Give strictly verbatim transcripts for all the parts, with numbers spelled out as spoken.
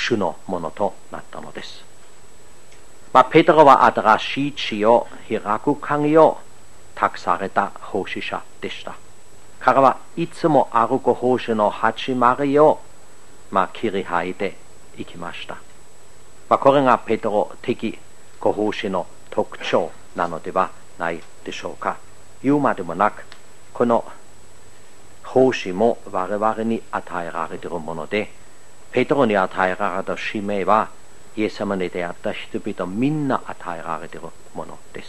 主のものとなったのです。まあ、ペテロは新しい地を開く鍵を託された奉仕者でした。彼はいつも歩く奉仕の始まりを、まあ、切り開いていきました。まあ、これがペテロ的ご奉仕の特徴なのではないでしょうか。言うまでもなく、この奉仕も我々に与えられているもので、ペテロに与えられた使命は、イエス様に出会った人々みんな与えられているものです。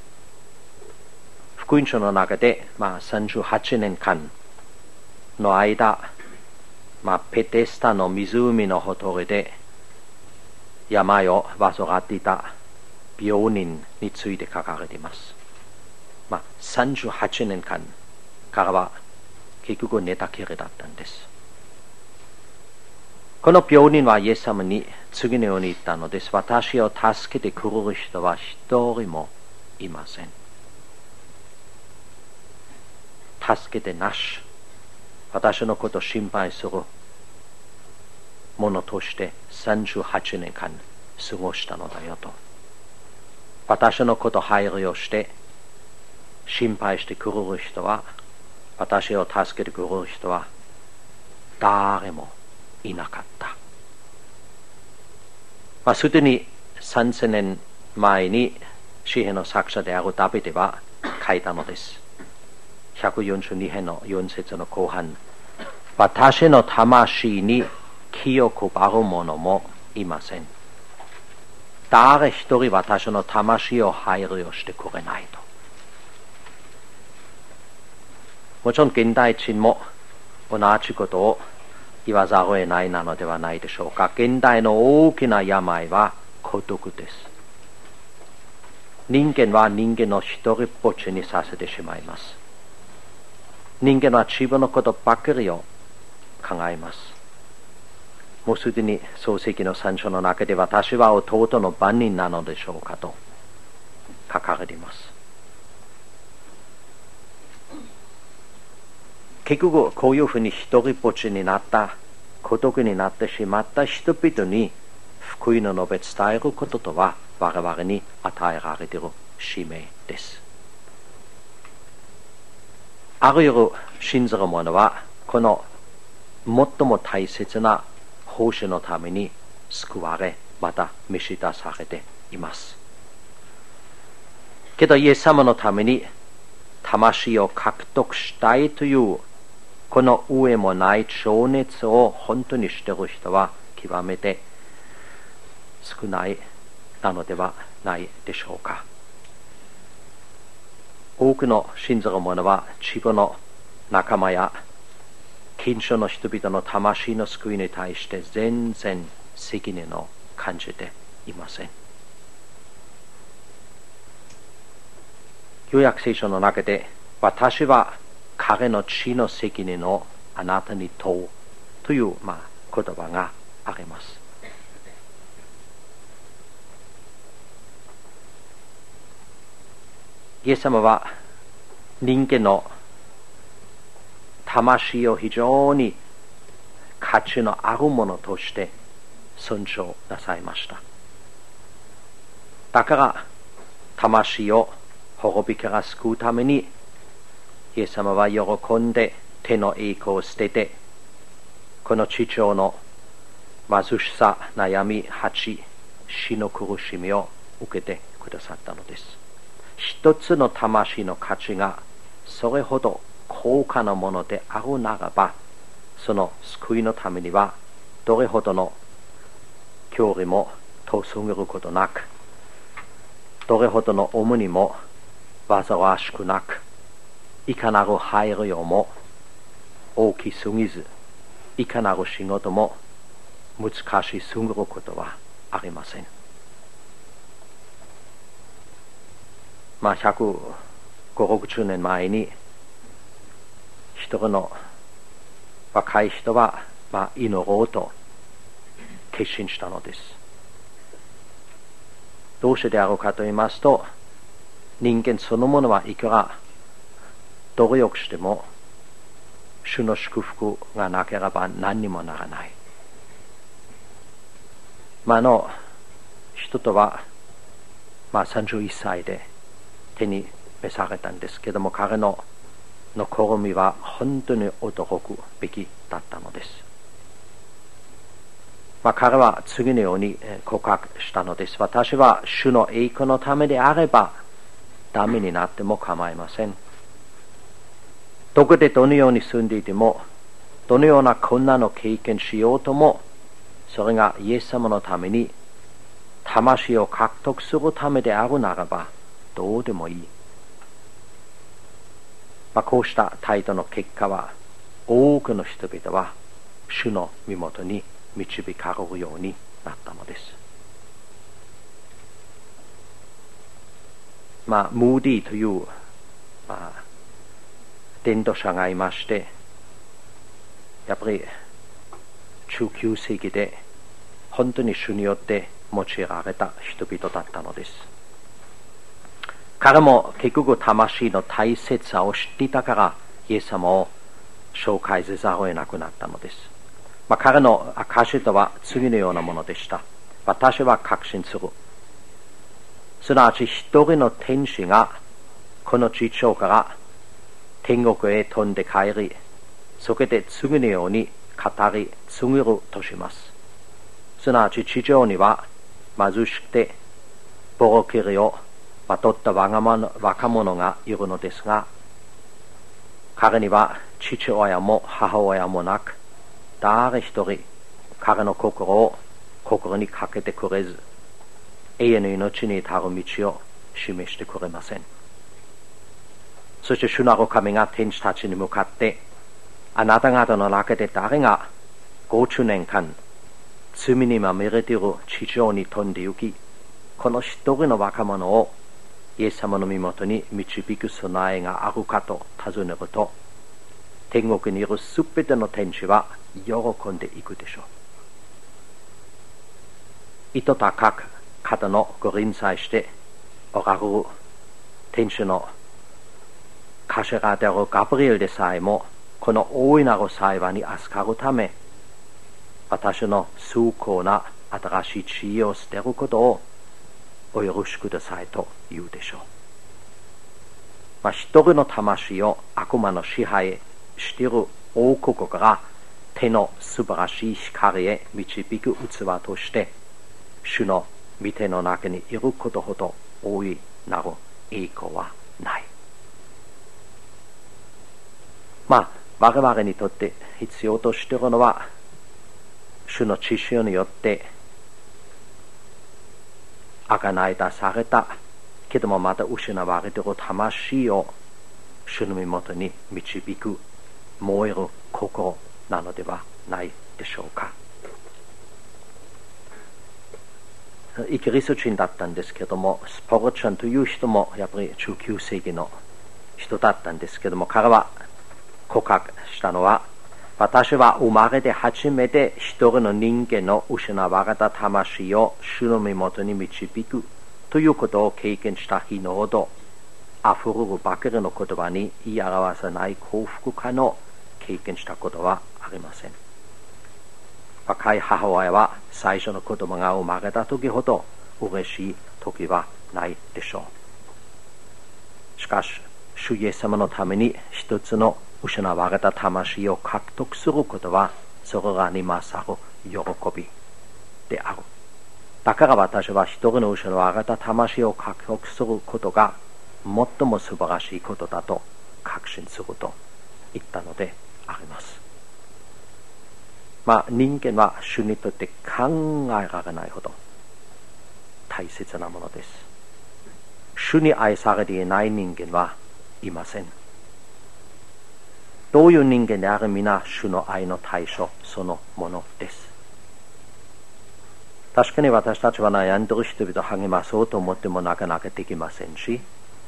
福音書の中で、まあ、さんじゅうはちねんかんの間、まあ、ペテスタの湖のほとりで病を患っていた病人について書かれています。まあ、さんじゅうはちねんかん彼は結局寝たきりだったんです。この病人はイエス様に次のように言ったのです。私を助けてくれる人は一人もいません。助けてなし、私のことを心配するものとしてさんじゅうはちねんかん過ごしたのだよと。私のことを配慮して心配してくれる人は、私を助けてくれる人は誰もいなかった。まあ、すでにさんぜんねんまえに詩篇の作者であるダビデは書いたのです。ひゃくよんじゅうに編のよん節の後半、私の魂に気を配る者もいません。誰一人私の魂を配慮してくれないと。もちろん現代人も同じことを言わざるを得ないなのではないでしょうか。現代の大きな病は孤独です。人間は人間の一人ぼっちにさせてしまいます。人間は自分のことばっかりを考えます。もうすでに創世記の三章の中で、私は弟の番人なのでしょうかと書かれています。結局こういうふうに一人ぼっちになった、孤独になってしまった人々に福音を述べ伝えることとは、我々に与えられている使命です。ある夜信ずる者は、この最も大切な奉仕のために救われ、また召し出されています。けどイエス様のために魂を獲得したいというこの上もない情熱を本当にしている人は極めて少ないなのではないでしょうか。多くの信ずる者は自分の仲間や近所の人々の魂の救いに対して全然責任を感じていません。旧約聖書の中で、私は彼の血の責任をあなたに問うという、まあ、言葉があります。イエス様は人間の魂を非常に価値のあるものとして尊重なさいました。だから魂を滅びから救うために、イエス様は喜んで手の栄光を捨てて、この地上の貧しさ、悩み、恥、死の苦しみを受けてくださったのです。一つの魂の価値がそれほど高価なものであるならば、その救いのためにはどれほどの距離も遠すぎることなく、どれほどの重荷も煩わしくなく、いかなる配慮も大きすぎず、いかなる仕事も難しすぎることはありません。まあ、ひゃくごじゅう、ろくじゅうねんまえに一人の若い人は、まあ、祈ろうと決心したのです。どうしてであるかと言いますと、人間そのものはいくら努力しても主の祝福がなければ何にもならない。 まあ、あの人とは、まあ、さんじゅういっさいで手に召されたんですけども、彼の試みは本当に驚くべきだったのです。まあ、彼は次のように告白したのです。私は主の栄光のためであればダメになっても構いません。どこでどのように住んでいても、どのような困難を経験しようとも、それがイエス様のために魂を獲得するためであるならばどうでもいい。まあ、こうした態度の結果は、多くの人々は主の身元に導かれるようになったのです。まあ、ムーディという、まあ、伝道者がいまして、やっぱりじゅうきゅうせいきで本当に主によって用いられた人々だったのです。彼も結局魂の大切さを知っていたからイエス様を紹介せざるを得なくなったのです。まあ、彼の証とは次のようなものでした。私は確信する。すなわち一人の天使がこの地上から天国へ飛んで帰り、そこで次のように語り継ぐとします。すなわち地上には貧しくてボロキリをまとった若者がいるのですが、彼には父親も母親もなく、誰一人彼の心を心にかけてくれず、永遠の命に至る道を示してくれません。そして主なる神が天使たちに向かって、あなた方の中で誰がごじゅうねんかん罪にまみれている地上に飛んで行き、この一人の若者をイエス様の身元に導く備えがあるかと尋ねると、天国にいるすべての天使は喜んでいくでしょう。意図高く方のご臨在しておられる天使の頭であるガブリエルでさえも、この大いなる幸いに預かるため、私の崇高な新しい地位を捨てることをお許しくださいと言うでしょう。まあ、一人の魂を悪魔の支配している王国から手の素晴らしい光へ導く器として、主の御手の中にいることほど大いなる栄光はない。まあ、我々にとって必要としているのは、主の知識によって贖い出されたけどもまた失われている魂を主の身元に導く燃える心なのではないでしょうか。イギリス人だったんですけども、スポルチャンという人もやっぱりじゅうきゅうせいきの人だったんですけども、彼は告白したのは、私は生まれて初めて一人の人間の失われた魂を主の身元に導くということを経験した日のほど、溢れるばかりの言葉に言い表せない幸福感を経験したことはありません。若い母親は最初の子供が生まれた時ほど嬉しい時はないでしょう。しかし、主イエス様のために一つの失われた魂を獲得することは、それらに勝る喜びである。だから私は一人の失われた魂を獲得することが最も素晴らしいことだと確信すると言ったのであります。まあ、人間は主にとって考えられないほど大切なものです。主に愛されていない人間はいません。どういう人間である皆、主の愛の対象そのものです。確かに私たちは悩んでいる人々を励まそうと思ってもなかなかできませんし、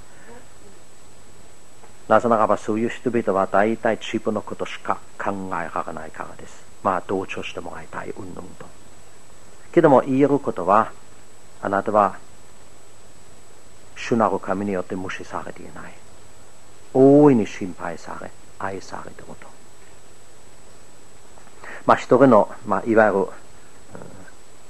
なぜならばそういう人々は大体自分のことしか考えられないからです。まあ同調してもらいたいうんぬんと。けども言えることは、あなたは主なる神によって無視されていない。大いに心配され愛されていること。まあ一人の、まあ、いわゆる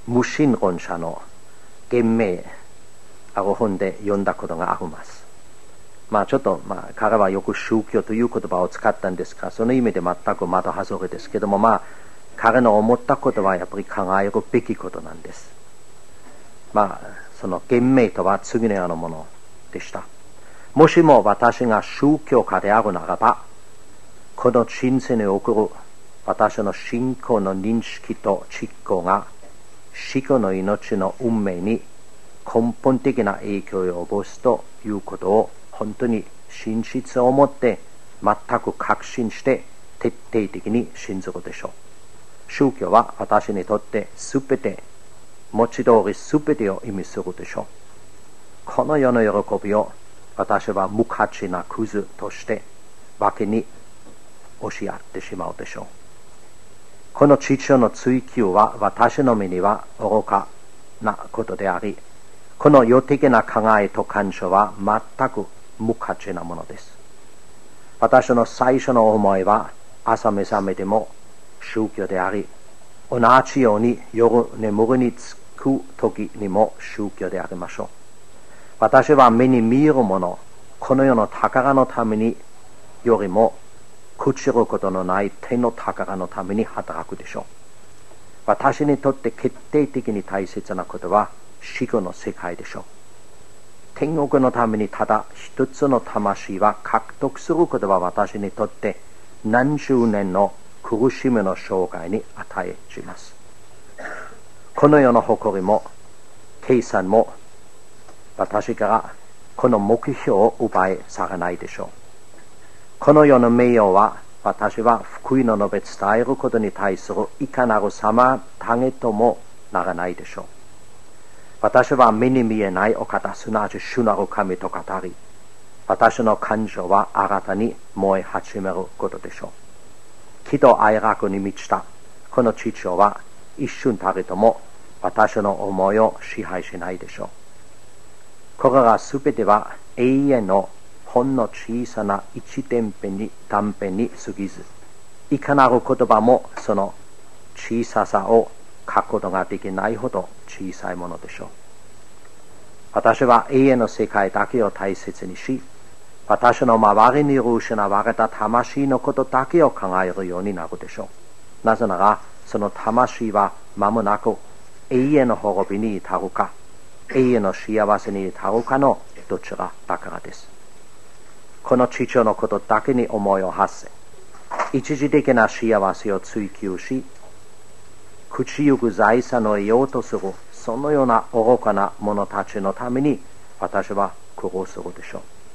無神論者の言明ある本で読んだことがあります。まあちょっと、まあ彼はよく宗教という言葉を使ったんですが、その意味で全く的外れですけども、まあ彼の思ったことはやっぱり考えるべきことなんです。まあその言明とは次のようなものでした。もしも私が宗教家であるならば、この人生における私の信仰の認識と実行が死後の命の運命に根本的な影響を及ぼすということを本当に真実を持って全く確信して徹底的に信ずるでしょう。宗教は私にとってすべて、文字通りすべてを意味するでしょう。この世の喜びを私は無価値なクズとして馬鹿に押し合ってしまうでしょう。この父の追求は私の目には愚かなことであり、この世的な考えと感情は全く無価値なものです。私の最初の思いは朝目覚めても宗教であり、同じように夜眠りにつく時にも宗教でありましょう。私は目に見えるもの、この世の宝のためによりも朽ちることのない天の宝のために働くでしょう。私にとって決定的に大切なことは死後の世界でしょう。天国のためにただ一つの魂は獲得することは私にとって何十年の苦しみの生涯に与えします。この世の誇りも計算も私からこの目標を奪い去らないでしょう。この世の名誉は私は福音の述べ伝えることに対するいかなる妨げともならないでしょう。私は目に見えないお方、すなわち主なる神と語り、私の感情は新たに燃え始めることでしょう。喜怒哀楽に満ちたこの地上は一瞬たりとも私の思いを支配しないでしょう。これらすべては永遠のほんの小さな一点辺に断片に過ぎず、いかなる言葉もその小ささを書くことができないほど小さいものでしょう。私は永遠の世界だけを大切にし、私の周りにいる失われた魂のことだけを考えるようになるでしょう。なぜなら、その魂は間もなく永遠の滅びに至るか、永遠の幸せに至るかのどちらだからです。この地上のことだけに思いを馳せ、一時的な幸せを追求し、朽ちゆく財産を得ようとするそのような愚かな者たちのために私は苦労するでしょう。